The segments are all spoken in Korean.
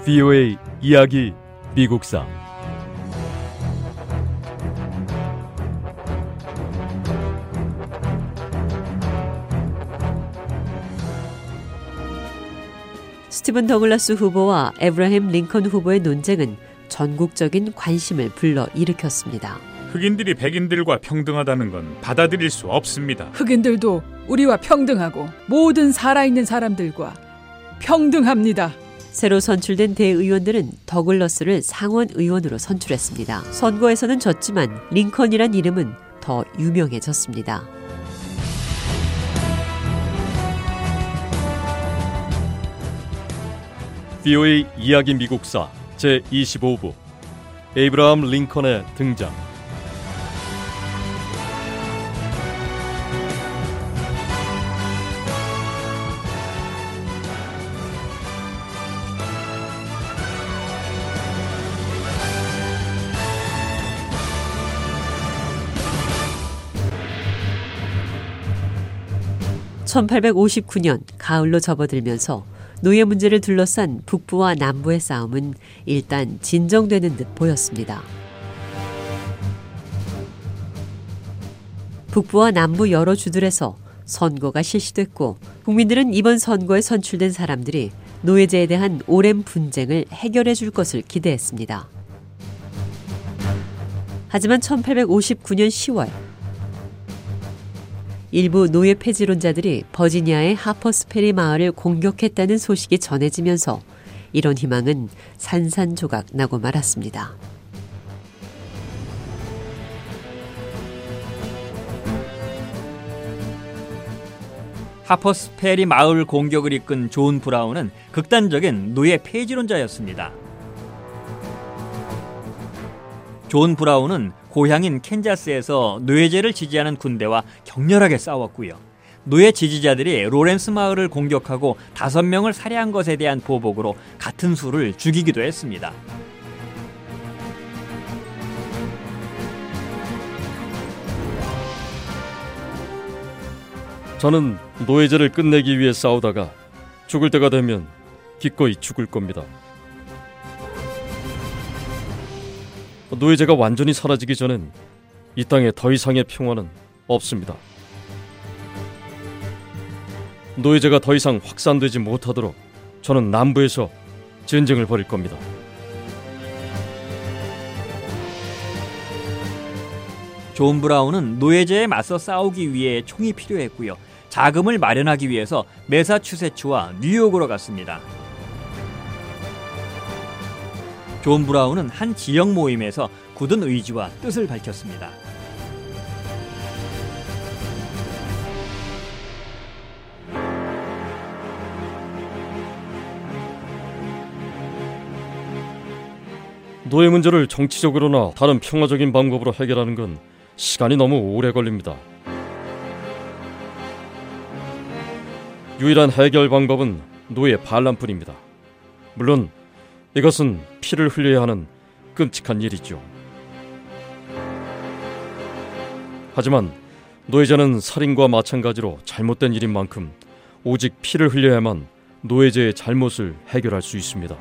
VOA 이야기 미국사. 스티븐 더글라스 후보와 에브라햄 링컨 후보의 논쟁은 전국적인 관심을 불러일으켰습니다. 흑인들이 백인들과 평등하다는 건 받아들일 수 없습니다. 흑인들도 우리와 평등하고 모든 살아있는 사람들과 평등합니다. 새로 선출된 대의원들은 더글러스를 상원 의원으로 선출했습니다. 선거에서는 졌지만 링컨이란 이름은 더 유명해졌습니다. VOA 이야기 미국사 제25부 에이브라함 링컨의 등장. (1859년) 가을로 접어들면서 노예 문제를 둘러싼 북부와 남부의 싸움은 일단 진정되는 듯 보였습니다. 북부와 남부 여러 주들에서 선거가 실시됐고 국민들은 이번 선거에 선출된 사람들이 노예제에 대한 오랜 분쟁을 해결해 줄 것을 기대했습니다. 하지만 1859년 10월 일부 노예 폐지론자들이 버지니아의 하퍼스페리 마을을 공격했다는 소식이 전해지면서 이런 희망은 산산조각 나고 말았습니다. 하퍼스페리 마을 공격을 이끈 존 브라운은 극단적인 노예 폐지론자였습니다. 존 브라운은 고향인 캔자스에서 노예제를 지지하는 군대와 격렬하게 싸웠고요. 노예 지지자들이 로렌스 마을을 공격하고 5명을 살해한 것에 대한 보복으로 같은 수를 죽이기도 했습니다. 저는 노예제를 끝내기 위해 싸우다가 죽을 때가 되면 기꺼이 죽을 겁니다. 노예제가 완전히 사라지기 전엔 이 땅에 더 이상의 평화는 없습니다. 노예제가 더 이상 확산되지 못하도록 저는 남부에서 전쟁을 벌일 겁니다. 존 브라운은 노예제에 맞서 싸우기 위해 총이 필요했고요. 자금을 마련하기 위해서 매사추세츠와 뉴욕으로 갔습니다. 존 브라운은 한 지역 모임에서 굳은 의지와 뜻을 밝혔습니다. 노예 문제를 정치적으로나 다른 평화적인 방법으로 해결하는 건 시간이 너무 오래 걸립니다. 유일한 해결 방법은 노예 반란뿐입니다. 물론 이것은 피를 흘려야 하는 끔찍한 일이죠. 하지만 노예제는 살인과 마찬가지로 잘못된 일인 만큼 오직 피를 흘려야만 노예제의 잘못을 해결할 수 있습니다.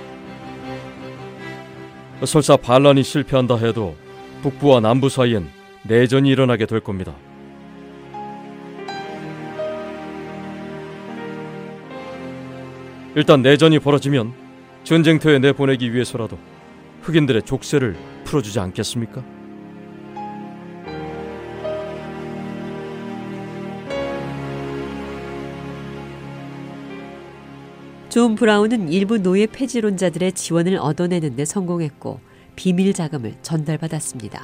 설사 반란이 실패한다 해도 북부와 남부 사이엔 내전이 일어나게 될 겁니다. 일단 내전이 벌어지면 전쟁터에 내보내기 위해서라도 흑인들의 족쇄를 풀어주지 않겠습니까? 존 브라운은 일부 노예 폐지론자들의 지원을 얻어내는 데 성공했고 비밀 자금을 전달받았습니다.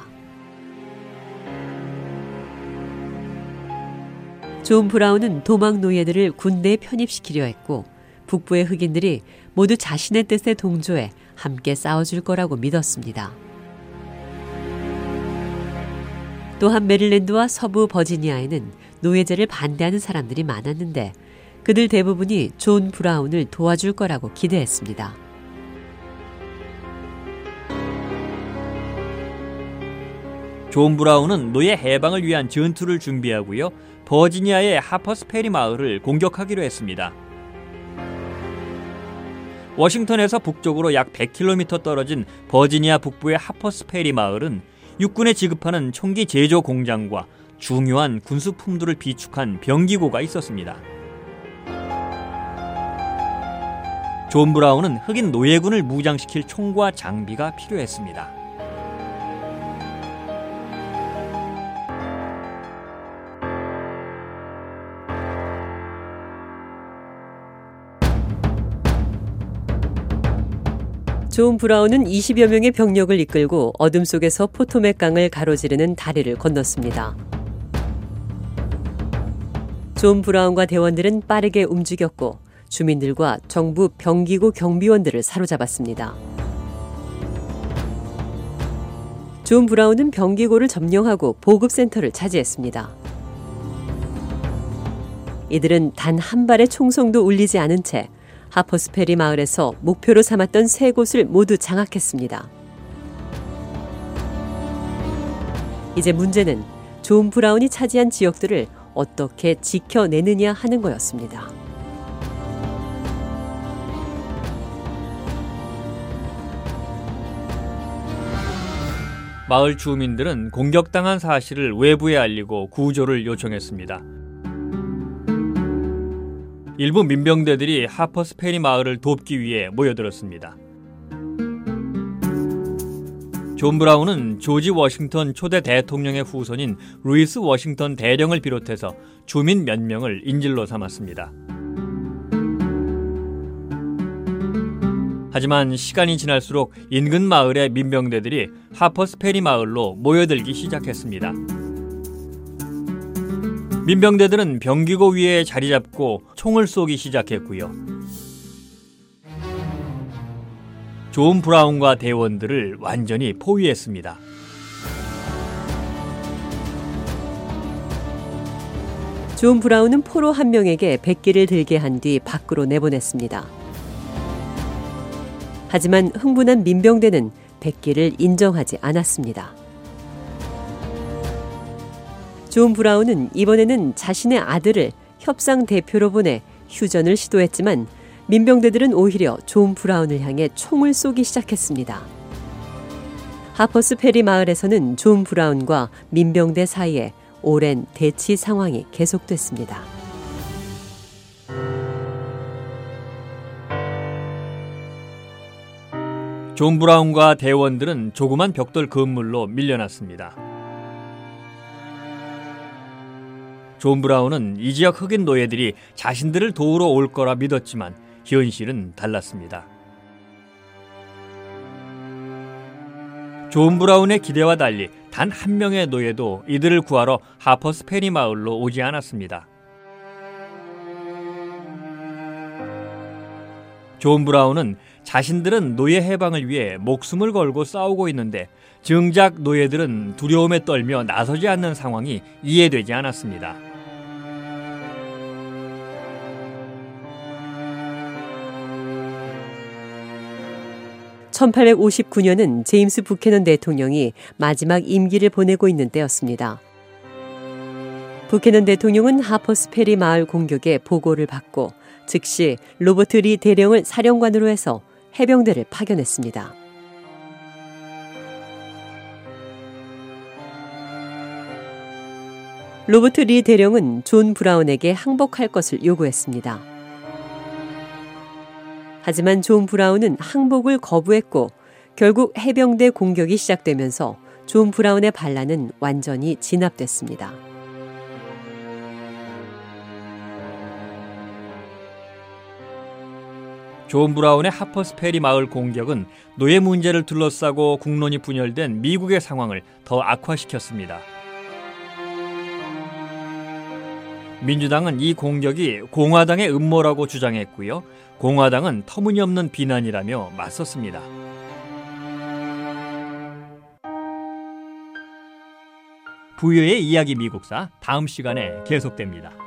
존 브라운은 도망 노예들을 군대에 편입시키려 했고 북부의 흑인들이 모두 자신의 뜻에 동조해 함께 싸워줄 거라고 믿었습니다. 또한 메릴랜드와 서부 버지니아에는 노예제를 반대하는 사람들이 많았는데 그들 대부분이 존 브라운을 도와줄 거라고 기대했습니다. 존 브라운은 노예 해방을 위한 전투를 준비하고요. 버지니아의 하퍼스페리 마을을 공격하기로 했습니다. 워싱턴에서 북쪽으로 약 100km 떨어진 버지니아 북부의 하퍼스페리 마을은 육군에 지급하는 총기 제조 공장과 중요한 군수품들을 비축한 병기고가 있었습니다. 존 브라운은 흑인 노예군을 무장시킬 총과 장비가 필요했습니다. 존 브라운은 20여 명의 병력을 이끌고 어둠 속에서 포토맥 강을 가로지르는 다리를 건넜습니다. 존 브라운과 대원들은 빠르게 움직였고 주민들과 정부 병기고 경비원들을 사로잡았습니다. 존 브라운은 병기고를 점령하고 보급센터를 차지했습니다. 이들은 단 한 발의 총성도 울리지 않은 채 하퍼스페리 마을에서 목표로 삼았던 세 곳을 모두 장악했습니다. 이제 문제는 존 브라운이 차지한 지역들을 어떻게 지켜내느냐 하는 거였습니다. 마을 주민들은 공격당한 사실을 외부에 알리고 구조를 요청했습니다. 일부 민병대들이 하퍼스페리 마을을 돕기 위해 모여들었습니다. 존 브라운은 조지 워싱턴 초대 대통령의 후손인 루이스 워싱턴 대령을 비롯해서 주민 몇 명을 인질로 삼았습니다. 하지만 시간이 지날수록 인근 마을의 민병대들이 하퍼스페리 마을로 모여들기 시작했습니다. 민병대들은 병기고 위에 자리 잡고 총을 쏘기 시작했고요. 존 브라운과 대원들을 완전히 포위했습니다. 존 브라운은 포로 한 명에게 백기를 들게 한 뒤 밖으로 내보냈습니다. 하지만 흥분한 민병대는 백기를 인정하지 않았습니다. 존 브라운은 이번에는 자신의 아들을 협상 대표로 보내 휴전을 시도했지만 민병대들은 오히려 존 브라운을 향해 총을 쏘기 시작했습니다. 하퍼스페리 마을에서는 존 브라운과 민병대 사이에 오랜 대치 상황이 계속됐습니다. 존 브라운과 대원들은 조그만 벽돌 건물로 밀려났습니다. 존 브라운은 이 지역 흑인 노예들이 자신들을 도우러 올 거라 믿었지만 현실은 달랐습니다. 존 브라운의 기대와 달리 단 한 명의 노예도 이들을 구하러 하퍼스페리 마을로 오지 않았습니다. 존 브라운은 자신들은 노예 해방을 위해 목숨을 걸고 싸우고 있는데 정작 노예들은 두려움에 떨며 나서지 않는 상황이 이해되지 않았습니다. (1859년은) 제임스 부캐넌 대통령이 마지막 임기를 보내고 있는 때였습니다. 부캐넌 대통령은 하퍼스페리 마을 공격의 보고를 받고 즉시 로버트 리 대령을 사령관으로 해서 해병대를 파견했습니다. 로버트 리 대령은 존 브라운에게 항복할 것을 요구했습니다. 하지만 존 브라운은 항복을 거부했고 결국 해병대 공격이 시작되면서 존 브라운의 반란은 완전히 진압됐습니다. 존 브라운의 하퍼스페리 마을 공격은 노예 문제를 둘러싸고 국론이 분열된 미국의 상황을 더 악화시켰습니다. 민주당은 이 공격이 공화당의 음모라고 주장했고요. 공화당은 터무니없는 비난이라며 맞섰습니다. 부유의 이야기 미국사 다음 시간에 계속됩니다.